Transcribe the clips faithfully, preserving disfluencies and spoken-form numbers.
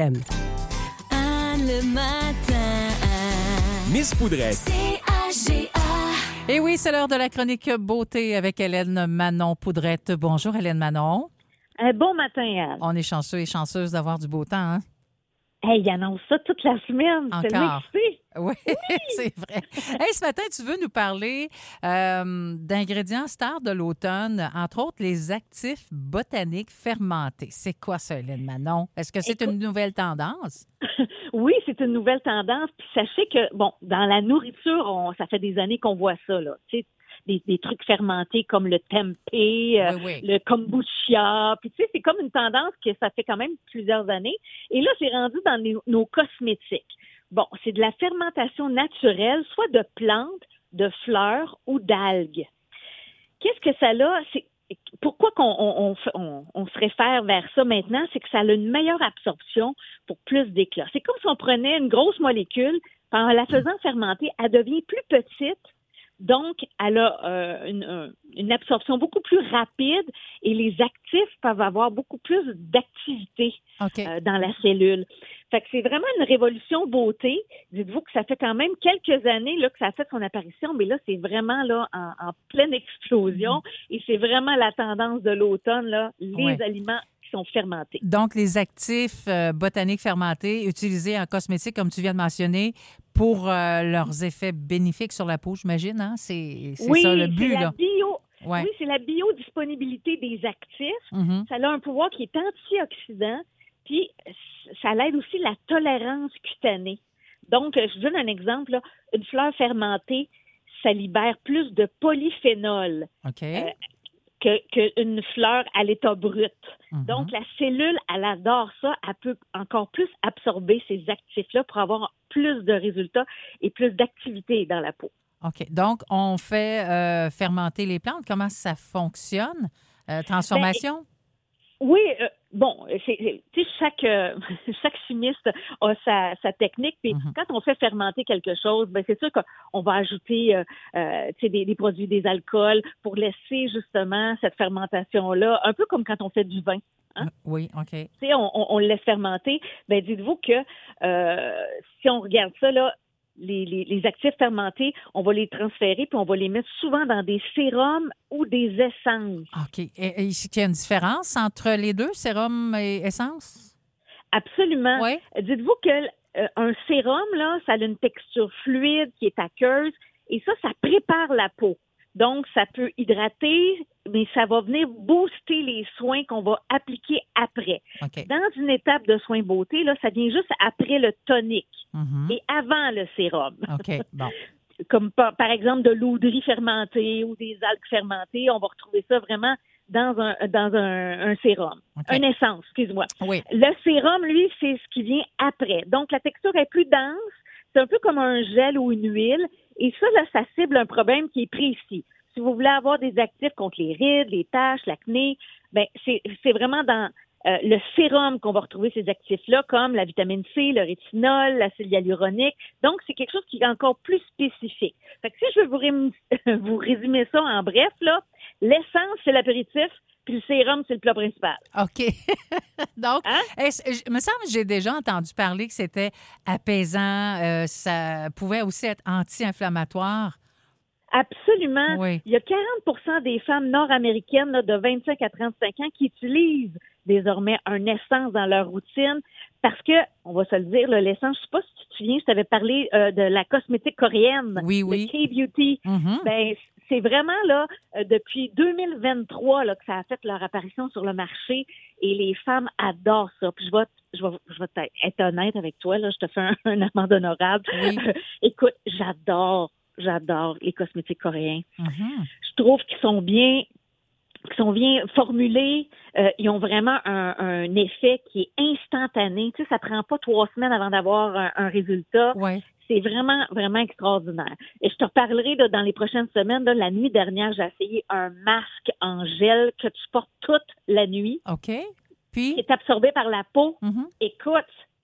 M. Anne le matin. Miss Poudrette. C A G A. Et oui, c'est l'heure de la chronique beauté avec Hélène Manon Poudrette. Bonjour Hélène Manon. Un bon matin, Anne. On est chanceux et chanceuse d'avoir du beau temps, hein? Hey, il annonce ça toute la semaine. C'est Encore. excité. Oui, oui. C'est vrai. Hey, ce matin, tu veux nous parler euh, d'ingrédients stars de l'automne, entre autres les actifs botaniques fermentés. C'est quoi ça, Hélène Manon? Est-ce que c'est Écoute, une nouvelle tendance? Oui, c'est une nouvelle tendance. Puis sachez que, bon, dans la nourriture, on, ça fait des années qu'on voit ça, là. Tu sais, des, des trucs fermentés comme le tempeh, euh, Oui, oui. le kombucha. Puis tu sais, c'est comme une tendance que ça fait quand même plusieurs années. Et là, c'est rendu dans nos, nos cosmétiques. Bon, c'est de la fermentation naturelle, soit de plantes, de fleurs ou d'algues. Qu'est-ce que ça a? C'est, pourquoi qu'on, on, on, on, on se réfère vers ça maintenant? C'est que ça a une meilleure absorption pour plus d'éclat. C'est comme si on prenait une grosse molécule, puis en la faisant fermenter, elle devient plus petite. Donc, elle a euh, une, une absorption beaucoup plus rapide et les actifs peuvent avoir beaucoup plus d'activité OK. euh, dans la cellule. Fait que c'est vraiment une révolution beauté. Dites-vous que ça fait quand même quelques années là, que ça a fait son apparition, mais là, c'est vraiment là en, en pleine explosion et c'est vraiment la tendance de l'automne, là, les Ouais. aliments qui sont fermentés. Donc, les actifs euh, botaniques fermentés utilisés en cosmétique, comme tu viens de mentionner, pour euh, leurs effets bénéfiques sur la peau, j'imagine, hein? C'est, c'est oui, ça le c'est but, la là. bio. Ouais. Oui, c'est la biodisponibilité des actifs. Mhm. Ça a un pouvoir qui est antioxydant, puis ça aide aussi la tolérance cutanée. Donc, je donne un exemple, là. Une fleur fermentée, ça libère plus de polyphénol OK. euh, que, qu'une fleur à l'état brut. Mhm. Donc, la cellule, elle adore ça. Elle peut encore plus absorber ces actifs-là pour avoir plus de résultats et plus d'activité dans la peau. OK. Donc, on fait euh, fermenter les plantes. Comment ça fonctionne? Euh, transformation? Oui, euh, bon, c'est, c'est- tu sais, chaque, euh, chaque chimiste a sa, sa technique. Puis Mhm. quand on fait fermenter quelque chose, ben c'est sûr qu'on va ajouter, euh, euh, tu sais, des, des produits, des alcools pour laisser justement cette fermentation-là, un peu comme quand on fait du vin. Hein? Oui, OK. Tu sais, on, on, on le laisse fermenter. Ben dites-vous que euh, si on regarde ça là. Les, les, les actifs fermentés, on va les transférer puis on va les mettre souvent dans des sérums ou des essences. OK. Et, et est-ce qu'il y a une différence entre les deux, sérum et essence? Absolument. Oui. Dites-vous que euh, un sérum, là, ça a une texture fluide qui est aqueuse et ça, ça prépare la peau. Donc, ça peut hydrater, mais ça va venir booster les soins qu'on va appliquer après. OK. Dans une étape de soins beauté, là, ça vient juste après le tonique Mhm. et avant le sérum. OK. Bon. Comme par, par exemple de l'eau de riz fermentée ou des algues fermentées, on va retrouver ça vraiment dans un dans un, un sérum. OK. Une essence, excuse-moi. Oui. Le sérum, lui, c'est ce qui vient après. Donc, la texture est plus dense. C'est un peu comme un gel ou une huile. Et ça, là, ça cible un problème qui est précis. Si vous voulez avoir des actifs contre les rides, les taches, l'acné, ben c'est, c'est vraiment dans euh, le sérum qu'on va retrouver ces actifs-là, comme la vitamine C, le rétinol, l'acide hyaluronique. Donc, c'est quelque chose qui est encore plus spécifique. Fait que si je veux vous, ré- vous résumer ça en bref, là, l'essence, c'est l'apéritif, puis le sérum, c'est le plat principal. OK. Donc, Hein? est-ce- je- il me semble que j'ai déjà entendu parler que c'était apaisant, euh, ça pouvait aussi être anti-inflammatoire. Absolument. Oui. Il y a quarante pour cent des femmes nord-américaines là, de vingt-cinq à trente-cinq ans qui utilisent désormais un essence dans leur routine parce que, on va se le dire, là, l'essence, je sais pas si tu te souviens, je t'avais parlé euh, de la cosmétique coréenne, Oui, oui. le K-Beauty. Mhm. Ben, c'est vraiment là euh, depuis deux mille vingt-trois là, que ça a fait leur apparition sur le marché et les femmes adorent ça. Puis je vais, je vais, je vais être honnête avec toi, là, je te fais un, un amende honorable. Oui. Écoute, j'adore, j'adore les cosmétiques coréens. Mhm. Je trouve qu'ils sont bien, qu'ils sont bien formulés. Euh, ils ont vraiment un, un effet qui est instantané. Tu sais, ça prend pas trois semaines avant d'avoir un, un résultat. Oui. C'est vraiment, vraiment extraordinaire. Et je te reparlerai là, dans les prochaines semaines. Là, la nuit dernière, j'ai essayé un masque en gel que tu portes toute la nuit, OK. qui Puis? est absorbé par la peau. Mhm. Écoute,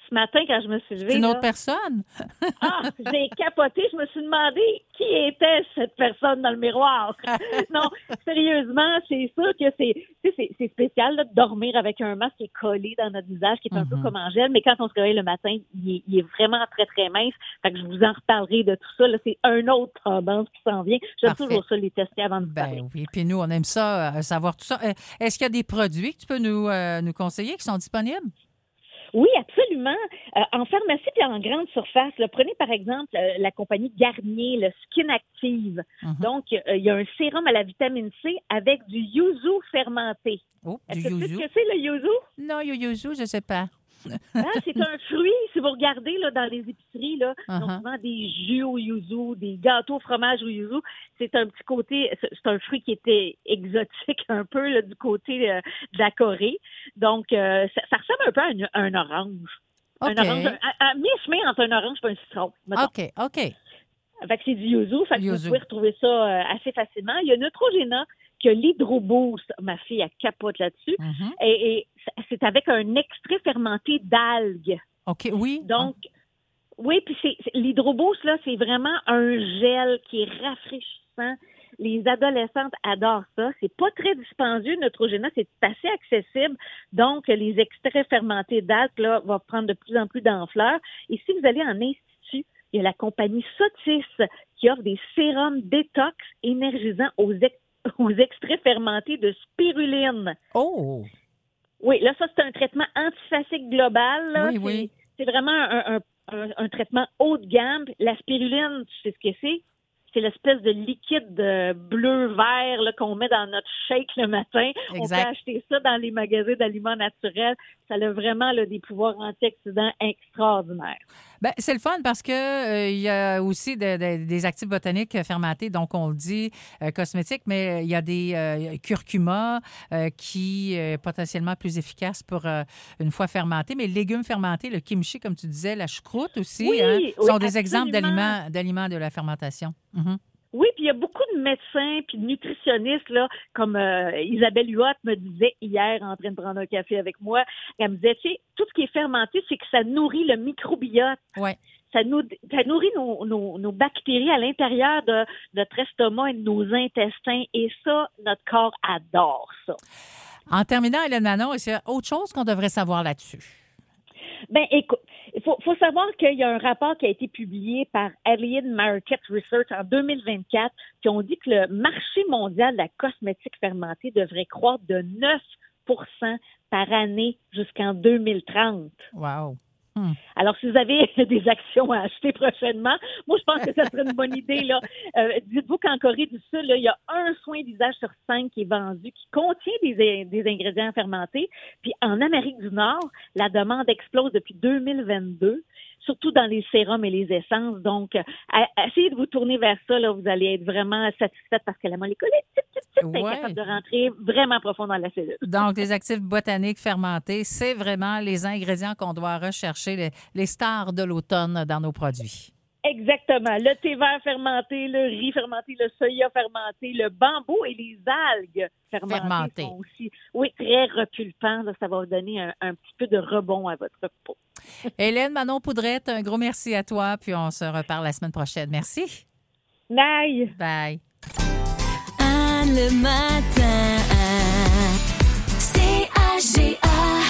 ce matin, quand je me suis levée... C'est une autre là, personne? ah, j'ai capoté. Je me suis demandé qui était cette personne dans le miroir. Non, sérieusement, c'est sûr que c'est, c'est, c'est spécial là, de dormir avec un masque qui est collé dans notre visage, qui est un Mm-hmm. peu comme en gel, mais quand on se réveille le matin, il est, il est vraiment très, très mince. Fait que je vous en reparlerai de tout ça. Là, c'est un autre tendance qui s'en vient. J'aime Parfait. toujours ça, les tester avant de vous parler. Ben oui, puis nous, on aime ça, euh, savoir tout ça. Euh, Est-ce qu'il y a des produits que tu peux nous, euh, nous conseiller qui sont disponibles? Oui, absolument. Euh, en pharmacie et en grande surface, là, prenez par exemple euh, la compagnie Garnier, le Skin Active. Mm-hmm. Donc, euh, il y a un sérum à la vitamine C avec du yuzu fermenté. Oh, Est-ce du que tu sais yuzu? ce que c'est, le yuzu? Non, yo yuzu, je sais pas. Ah, c'est un fruit. Si vous regardez là, dans les épiceries, là, ils ont Uh-huh. souvent des jus au yuzu, des gâteaux au fromage au yuzu. C'est un petit côté, c'est c'est un fruit qui était exotique un peu là, du côté euh, de la Corée. Donc, euh, ça, ça ressemble un peu à, une- à un orange. OK. Un orange, à, à mi-chemin entre un orange et un citron. mettons. OK, OK. Fait que c'est du yuzu. Fait que Yuzu. vous pouvez retrouver ça euh, assez facilement. Il y a Neutrogena qui a l'hydroboost. Ma fille, elle capote là-dessus. Mhm. Et, et c'est avec un extrait fermenté d'algues. OK, oui. Donc, oui, puis c'est, c'est- l'hydroboost, là, c'est vraiment un gel qui est rafraîchissant. Les adolescentes adorent ça. C'est pas très dispendieux, Neutrogena, c'est assez accessible. Donc, les extraits fermentés d'algues, là, vont prendre de plus en plus d'ampleur. Et si vous allez en institut, il y a la compagnie Sotis qui offre des sérums détox énergisants aux, ex- aux extraits fermentés de spiruline. Oh! Oui, là, ça, c'est un traitement antifacique global. Là. Oui, c'est, oui. c'est vraiment un, un, un, un traitement haut de gamme. La spiruline, tu sais ce que c'est? C'est l'espèce de liquide euh, bleu-vert là, qu'on met dans notre shake le matin. Exact. On peut acheter ça dans les magasins d'aliments naturels. Ça a vraiment là, des pouvoirs antioxydants extraordinaires. Ben, c'est le fun parce que euh, il y a aussi de- de- des actifs botaniques fermentés, donc on le dit euh, cosmétiques, mais il y a des euh, curcuma euh, qui est potentiellement plus efficaces pour euh, une fois fermentés. Mais les légumes fermentés, le kimchi, comme tu disais, la choucroute aussi, Oui, hein, oui, sont des exemples absolument. d'aliments, d'aliments de la fermentation. Mhm. Oui, puis il y a beaucoup de médecins puis de nutritionnistes, là, comme euh, Isabelle Huot me disait hier en train de prendre un café avec moi. Elle me disait, tu sais, tout ce qui est fermenté, c'est que ça nourrit le microbiote. Ouais. Ça, nous, ça nourrit nos, nos, nos bactéries à l'intérieur de notre estomac et de nos intestins. Et ça, notre corps adore ça. En terminant, Hélène Manon, est-ce qu'il y a autre chose qu'on devrait savoir là-dessus? Ben, écoute, il faut, faut savoir qu'il y a un rapport qui a été publié par Allied Market Research en deux mille vingt-quatre qui ont dit que le marché mondial de la cosmétique fermentée devrait croître de neuf pour cent par année jusqu'en deux mille trente. Wow. Hmm. Alors, si vous avez des actions à acheter prochainement, moi, je pense que ça serait une bonne idée. Là. Euh, dites-vous qu'en Corée du Sud, là, il y a un soin visage sur cinq qui est vendu, qui contient des, des ingrédients fermentés. Puis en Amérique du Nord, la demande explose depuis deux mille vingt-deux, surtout dans les sérums et les essences. Donc, euh, à- essayez de vous tourner vers ça. Là, vous allez être vraiment satisfaite parce que la molécule est petite, petite, petite, Ouais. incapable de rentrer vraiment profond dans la cellule. Donc, les actifs botaniques fermentés, c'est vraiment les ingrédients qu'on doit rechercher, les, les stars de l'automne dans nos produits. Exactement. Le thé vert fermenté, le riz fermenté, le soya fermenté, le bambou et les algues fermentées Fermentées. sont aussi, oui, très repulpants. Là, ça va vous donner un, un petit peu de rebond à votre peau. Hélène Manon Poudrette, un gros merci à toi, puis on se reparle la semaine prochaine. Merci. Bye! Bye. Anne le matin. C H G A